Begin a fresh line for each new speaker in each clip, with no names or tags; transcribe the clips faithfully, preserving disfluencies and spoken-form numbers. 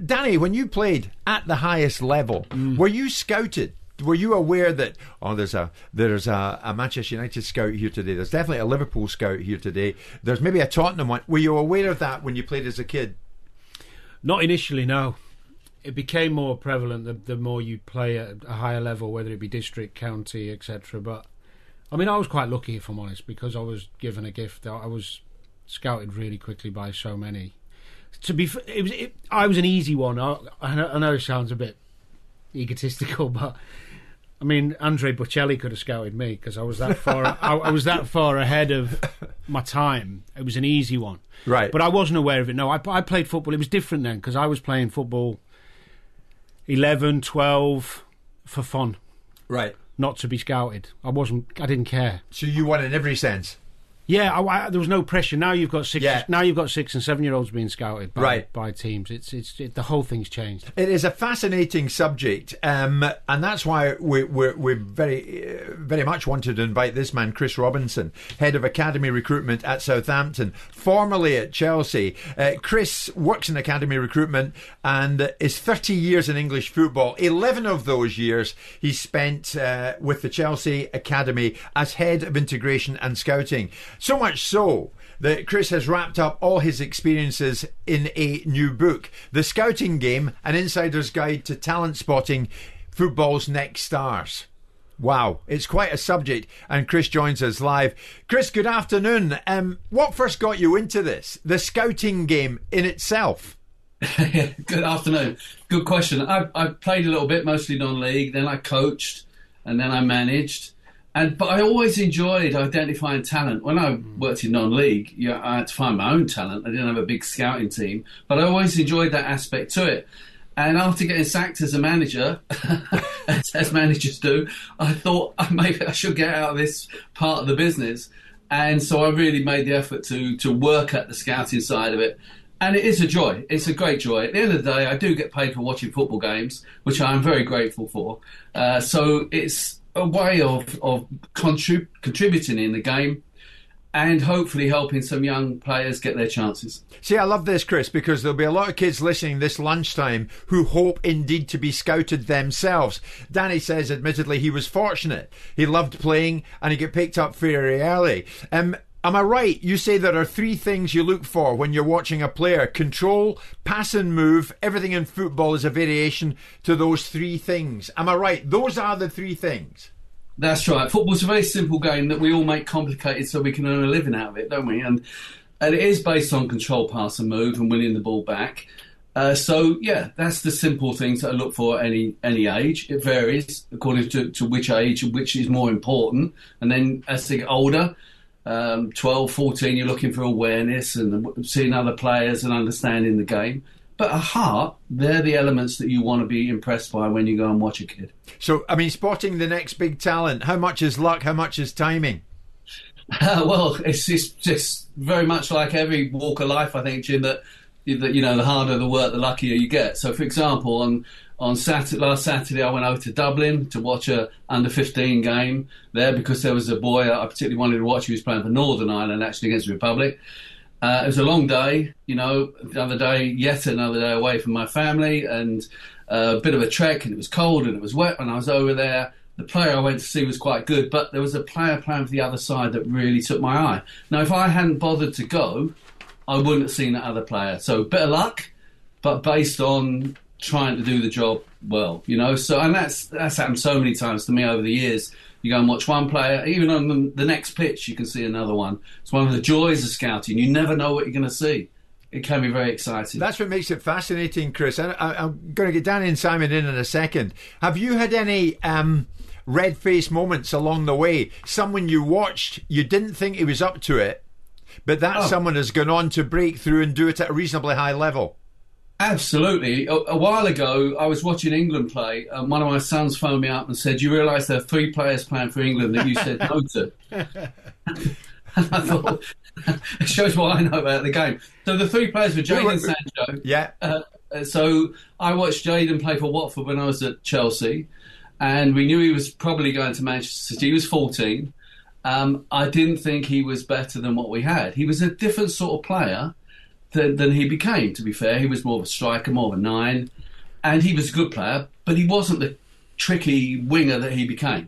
Danny, when you played at the highest level, mm. were you scouted? Were you aware that, oh, there's a there's a, a Manchester United scout here today, there's definitely a Liverpool scout here today, there's maybe a Tottenham one? Were you aware of that when you played as a kid?
Not initially, no. It became more prevalent the, the more you play at a higher level, whether it be district, county, et cetera. But, I mean, I was quite lucky, if I'm honest, because I was given a gift. I was scouted really quickly by so many. To be, it was, it, I was an easy one. I, I know, I know it sounds a bit egotistical, but I mean, Andre Bocelli could have scouted me because I was that far. I, I was that far ahead of my time. It was an easy one,
right?
But I wasn't aware of it. No, I, I played football. It was different then because I was playing football eleven, twelve for fun,
right?
Not to be scouted. I wasn't. I didn't care.
So you won in every sense.
Yeah, I, I, there was no pressure. Now you've got six.
Yeah.
Now you've got six and seven year olds being scouted by,
right.
by teams. It's it's it, the whole thing's changed.
It is a fascinating subject, um, and that's why we we we very uh, very much wanted to invite this man, Chris Robinson, head of academy recruitment at Southampton, formerly at Chelsea. Uh, Chris works in academy recruitment and is thirty years in English football. Eleven of those years he spent uh, with the Chelsea academy as head of integration and scouting. So much so that Chris has wrapped up all his experiences in a new book, The Scouting Game, An Insider's Guide to Talent Spotting Football's Next Stars. Wow, it's quite a subject, and Chris joins us live. Chris, good afternoon. Um, what first got you into this, the scouting game in itself?
Good afternoon. Good question. I, I played a little bit, mostly non-league, then I coached, and then I managed. And but I always enjoyed identifying talent. When I worked in non-league, yeah, I had to find my own talent. I didn't have a big scouting team, but I always enjoyed that aspect to it. And after getting sacked as a manager, as, as managers do, I thought oh, maybe I should get out of this part of the business. And so I really made the effort to to work at the scouting side of it. And it is a joy. It's a great joy. At the end of the day, I do get paid for watching football games, which I am very grateful for. Uh, so it's a way of, of contrib- contributing in the game and hopefully helping some young players get their chances.
See, I love this, Chris, because there'll be a lot of kids listening this lunchtime who hope indeed to be scouted themselves. Danny says, admittedly, he was fortunate. He loved playing and he got picked up very early. Um, am I right? You say there are three things you look for when you're watching a player. Control, pass and move. Everything in football is a variation to those three things. Am I right? Those are the three things.
That's right. Football's a very simple game that we all make complicated so we can earn a living out of it, don't we? And and it is based on control, pass and move and winning the ball back. Uh, so, yeah, that's the simple things that I look for at any, any age. It varies according to, to which age and which is more important. And then as they get older, um, twelve, fourteen, you're looking for awareness and seeing other players and understanding the game. But at heart, they're the elements that you want to be impressed by when you go and watch a kid.
So, I mean, spotting the next big talent, how much is luck, how much is timing?
Uh, well, it's just, just very much like every walk of life, I think, Jim, that, that, you know, the harder the work, the luckier you get. So, for example, on on Saturday, last Saturday, I went over to Dublin to watch a under fifteen game there because there was a boy I particularly wanted to watch who was playing for Northern Ireland, actually, against the Republic. Uh, it was a long day, you know, the other day, yet another day away from my family and uh, a bit of a trek, and it was cold and it was wet when I was over there. The player I went to see was quite good, but there was a player playing for the other side that really took my eye. Now, if I hadn't bothered to go, I wouldn't have seen that other player. So, bit of luck, but based on trying to do the job well, you know. So, and that's that's happened so many times to me over the years. You go and watch one player, even on the, the next pitch, you can see another one. It's one of the joys of scouting. You never know what you're going to see. It can be very exciting.
That's what makes it fascinating, Chris. I, I, I'm going to get Danny and Simon in in a second. Have you had any um, red-faced moments along the way? Someone you watched, you didn't think he was up to it, but that oh. someone has gone on to break through and do it at a reasonably high level.
Absolutely. A, a while ago, I was watching England play, and one of my sons phoned me up and said, "You realise there are three players playing for England that you said no to?" And I thought, it shows what I know about the game. So the three players were Jadon Sancho.
Yeah.
Uh, so I watched Jadon play for Watford when I was at Chelsea, and we knew he was probably going to Manchester City. He was fourteen. Um, I didn't think he was better than what we had. He was a different sort of player. than, than he became, to be fair. He was more of a striker, more of a nine, and he was a good player, but he wasn't the tricky winger that he became.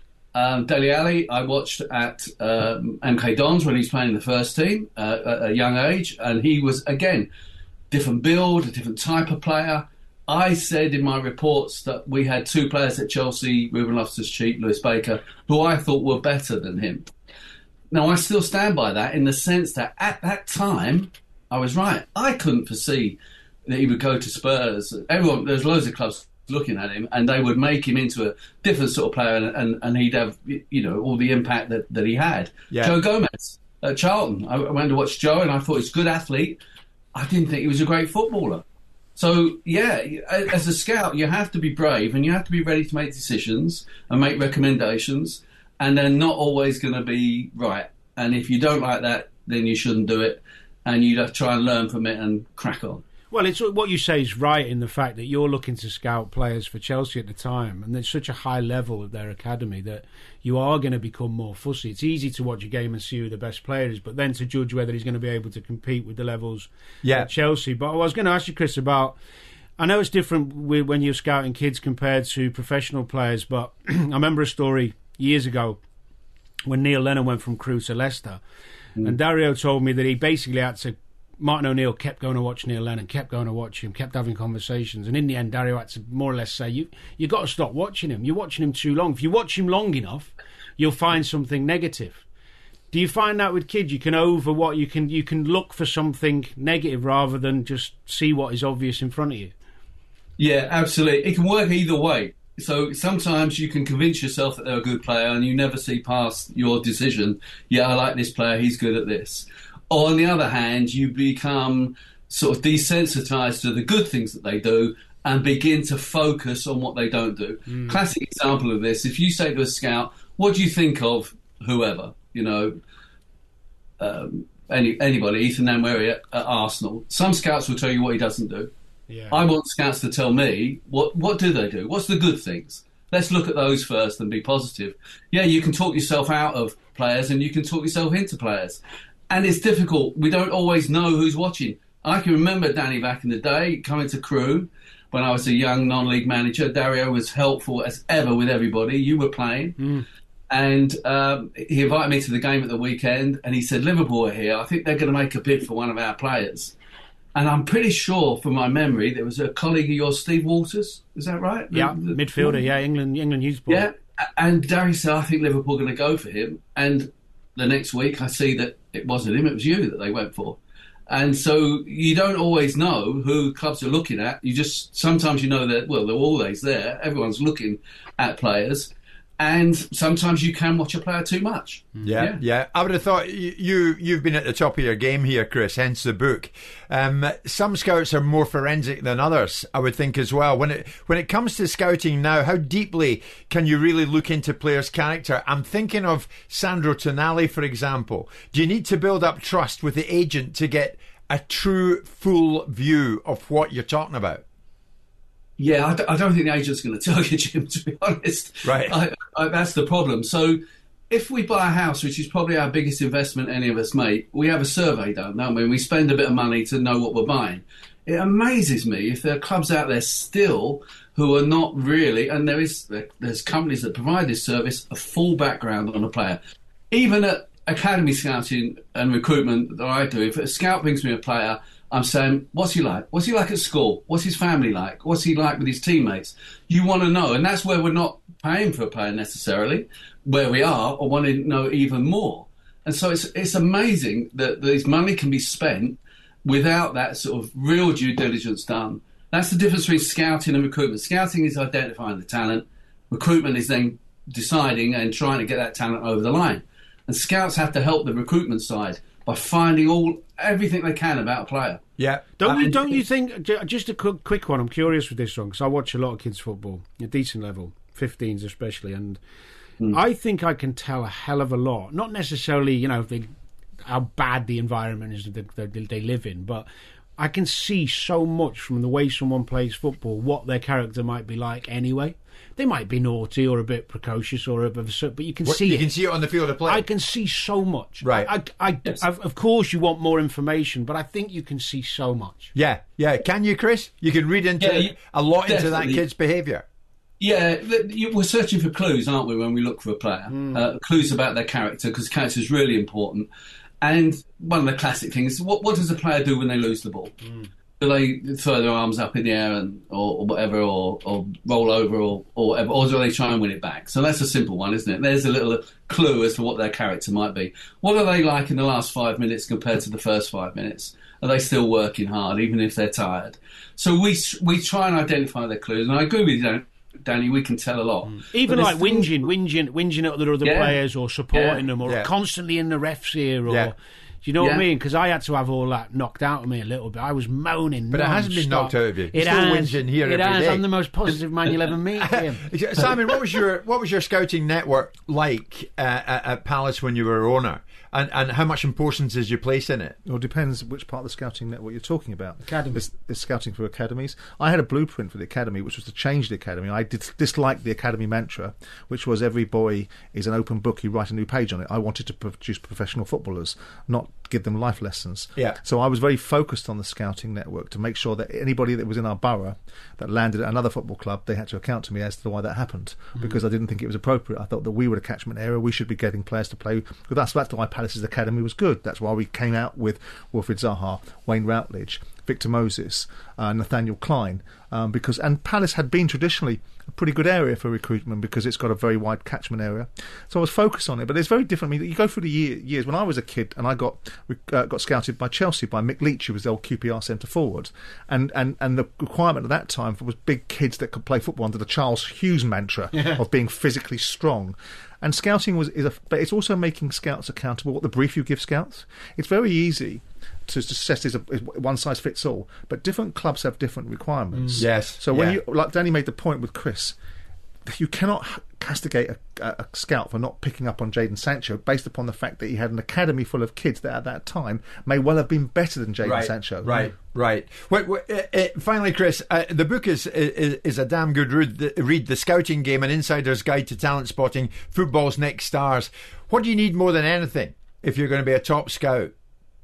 Um, Dele Alli, I watched at um, M K Dons when he was playing in the first team uh, at a young age, and he was, again, different build, a different type of player. I said in my reports that we had two players at Chelsea, Ruben Loftus-Cheek, Lewis Baker, who I thought were better than him. Now, I still stand by that in the sense that at that time, I was right. I couldn't foresee that he would go to Spurs. Everyone, there's loads of clubs looking at him, and they would make him into a different sort of player, and, and, and he'd have, you know, all the impact that, that he had.
Yeah.
Joe Gomez at Charlton. I went to watch Joe, and I thought he was a good athlete. I didn't think he was a great footballer. So, yeah, as a scout, you have to be brave, and you have to be ready to make decisions and make recommendations, and they're not always going to be right. And if you don't like that, then you shouldn't do it, and you'd have to try and learn from it and crack on.
Well, it's what you say is right in the fact that you're looking to scout players for Chelsea at the time, and there's such a high level of their academy that you are going to become more fussy. It's easy to watch a game and see who the best player is, but then to judge whether he's going to be able to compete with the levels
yeah.
at Chelsea. But I was going to ask you, Chris, about... I know it's different with, when you're scouting kids compared to professional players, but I remember a story years ago when Neil Lennon went from Crewe to Leicester, mm. and Dario told me that he basically had to... Martin O'Neill kept going to watch Neil Lennon, kept going to watch him, kept having conversations, and in the end, Dario had to more or less say, "You, you got to stop watching him. You're watching him too long. If you watch him long enough, you'll find something negative." Do you find that with kids? You can over what you can, you can look for something negative rather than just see what is obvious in front of you.
Yeah, absolutely. It can work either way. So sometimes you can convince yourself that they're a good player, and you never see past your decision. Yeah, I like this player. He's good at this. Or on the other hand, you become sort of desensitized to the good things that they do and begin to focus on what they don't do. Mm. Classic example of this, if you say to a scout, what do you think of whoever, you know, um, any, anybody, Ethan Nwaneri at, at Arsenal, some scouts will tell you what he doesn't do.
Yeah.
I want scouts to tell me, what, what do they do? What's the good things? Let's look at those first and be positive. Yeah, you can talk yourself out of players and you can talk yourself into players. And it's difficult. We don't always know who's watching. I can remember Danny back in the day coming to Crewe when I was a young non-league manager. Dario was helpful as ever with everybody. You were playing. Mm. And um, he invited me to the game at the weekend and he said, Liverpool are here. I think they're going to make a bid for one of our players. And I'm pretty sure, from my memory, there was a colleague of yours, Steve Waters. Is that right?
Yeah,
the, the,
midfielder, yeah, England England youth ball.
Yeah, and Dario said, I think Liverpool are going to go for him. And the next week I see that it wasn't him, it was you that they went for. And so you don't always know who clubs are looking at. You just, sometimes you know that, well, they're always there. Everyone's looking at players. And sometimes you can watch a player too much.
Yeah, yeah. yeah. I would have thought you, you've been at the top of your game here, Chris, hence the book. Um, some scouts are more forensic than others, I would think as well. When it when it comes to scouting now, how deeply can you really look into players' character? I'm thinking of Sandro Tonali, for example. Do you need to build up trust with the agent to get a true, full view of what you're talking about?
Yeah, I, d- I don't think the agent's going to tell you, Jim, to be honest.
Right.
I, I, that's the problem. So if we buy a house, which is probably our biggest investment any of us make, we have a survey done, don't we? And we spend a bit of money to know what we're buying. It amazes me if there are clubs out there still who are not really, and there is there's companies that provide this service, a full background on a player. Even at academy scouting and recruitment that I do, if a scout brings me a player, I'm saying, what's he like? What's he like at school? What's his family like? What's he like with his teammates? You want to know, and that's where we're not paying for a player necessarily, where we are, or want to know even more. And so it's it's amazing that this money can be spent without that sort of real due diligence done. That's the difference between scouting and recruitment. Scouting is identifying the talent. Recruitment is then deciding and trying to get that talent over the line. And scouts have to help the recruitment side by finding all everything they can about a player.
Yeah,
don't you? Don't you think? Just a quick, quick one. I'm curious with this one because I watch a lot of kids' football, a decent level, fifteens especially, and mm. I think I can tell a hell of a lot. Not necessarily, you know, they, how bad the environment is that they, they live in, but I can see so much from the way someone plays football what their character might be like anyway. They might be naughty or a bit precocious or a bit of a, but you can
What,
see
you
it.
can see it on the field of play.
I can see so much.
Right.
I, I,
Yes.
I, of course, you want more information, but I think you can see so much.
Yeah, yeah. Can you, Chris? You can read into
Yeah, you-
a lot into that
definitely.
kid's behaviour.
Yeah, th- you- we're searching for clues, aren't we, when we look for a player? Uh, clues about their character, because character is really important. And one of the classic things, what, what does a player do when they lose the ball? Do they throw their arms up in the air and or, or whatever, or, or roll over, or, or whatever, or do they try and win it back? So that's a simple one, isn't it? There's a little clue as to what their character might be. What are they like in the last five minutes compared to the first five minutes? Are they still working hard, even if they're tired? So we we try and identify their clues, and I agree with you, Dan- Danny. We can tell a lot.
Even
But
like
there's things-
whinging, whinging, whinging at the other
Yeah.
players, or supporting
Yeah.
them, or
Yeah.
constantly in the ref's ear, or
Yeah.
do you know what I
Yeah.
mean? Because I had to have all that knocked out of me a little bit. I was moaning,
But it hasn't been
non-stop.
knocked out of you. You're
It
still
has.
whinging here
it
every
has.
day.
I'm the most positive man you'll ever meet, Ian.
Simon, what was your what was your scouting network like uh, at, at Palace when you were owner, and and how much importance did you place in it?
Well, it depends which part of the scouting network you're talking about.
Academy.
There's, there's scouting for academies. I had a blueprint for the academy, which was to change the academy. I did dislike the academy mantra, which was every boy is an open book, you write a new page on it. I wanted to produce professional footballers, not give them life lessons.
Yeah.
So I was very focused on the scouting network to make sure that anybody that was in our borough that landed at another football club, they had to account to me as to why that happened, because I didn't think it was appropriate. I thought that we were a catchment area, we should be getting players to play with us. That's why Palace's academy was good. That's why we came out with Wilfried Zaha, Wayne Routledge, Victor Moses, uh, Nathaniel Klein, um, because and Palace had been traditionally a pretty good area for recruitment because it's got a very wide catchment area. So I was focused on it, but it's very different. I mean, you go through the year, years when I was a kid, and I got uh, got scouted by Chelsea by Mick Leach, who was the old Q P R centre forward, and, and and the requirement at that time was big kids that could play football under the Charles Hughes mantra
Yeah.
of being physically strong. And scouting was is a, but it's also making scouts accountable. What the brief you give scouts, it's very easy to, to set as a is one size fits all, but different clubs have different requirements.
Mm. Yes,
So when
yeah.
you, like Danny made the point with Chris, you cannot h- castigate a, a, a scout for not picking up on Jadon Sancho based upon the fact that he had an academy full of kids that at that time may well have been better than Jadon
Right,
Sancho.
right, right. Wait, wait, uh, uh, finally, Chris, uh, the book is, is is a damn good read. The, read The Scouting Game: An Insider's Guide to Talent Spotting Football's Next Stars. What do you need more than anything if you're going to be a top scout?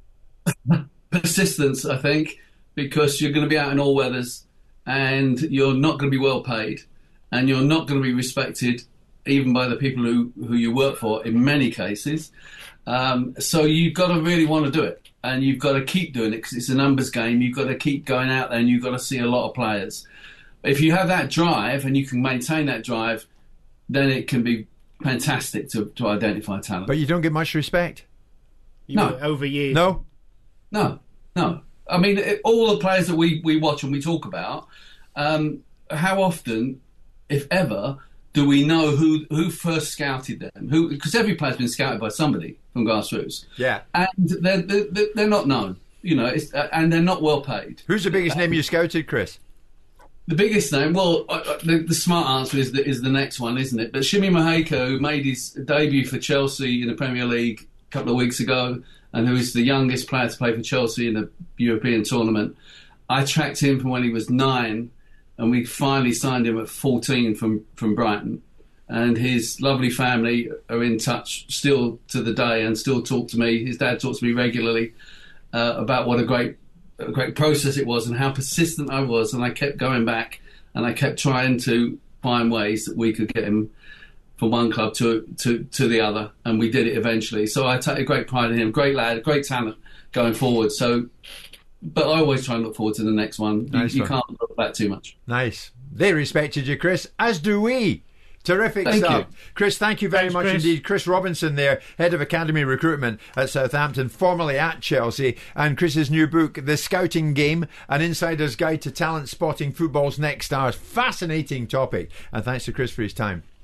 Persistence, I think, because you're going to be out in all weathers, and you're not going to be well paid, and you're not going to be respected even by the people who, who you work for in many cases. Um, so you've got to really want to do it, and you've got to keep doing it because it's a numbers game. You've got to keep going out there, and you've got to see a lot of players. If you have that drive and you can maintain that drive, then it can be fantastic to, to identify talent.
But you don't get much respect.
You
No.
know, over years.
No?
No, no. I mean, it, all the players that we, we watch and we talk about, um, how often, if ever, do we know who who first scouted them? Who? Because every player's been scouted by somebody from grassroots,
Yeah.
and they're they're, they're not known, you know, it's, uh, and they're not well paid.
Who's the biggest name you scouted, Chris?
The biggest name, well, uh, uh, the, the smart answer is the, is the next one, isn't it? But Shimi Maheka, who made his debut for Chelsea in the Premier League a couple of weeks ago, and who is the youngest player to play for Chelsea in the European tournament, I tracked him from when he was nine, and we finally signed him at fourteen from, from Brighton. And his lovely family are in touch still to the day and still talk to me. His dad talks to me regularly uh, about what a great a great process it was and how persistent I was, and I kept going back and I kept trying to find ways that we could get him from one club to to, to the other, and we did it eventually. So I take a great pride in him, great lad, great talent going forward. So, but I always try and look forward to the next one. You,
Nice
you
one.
can't look back too much.
Nice. They respected you, Chris, as do we. Terrific
Thank
stuff.
you.
Chris, thank you very
Thanks,
much
Chris.
indeed. Chris Robinson there, Head of Academy Recruitment at Southampton, formerly at Chelsea, and Chris's new book, The Scouting Game, An Insider's Guide to Talent Spotting Football's Next Stars. Fascinating topic. And thanks to Chris for his time.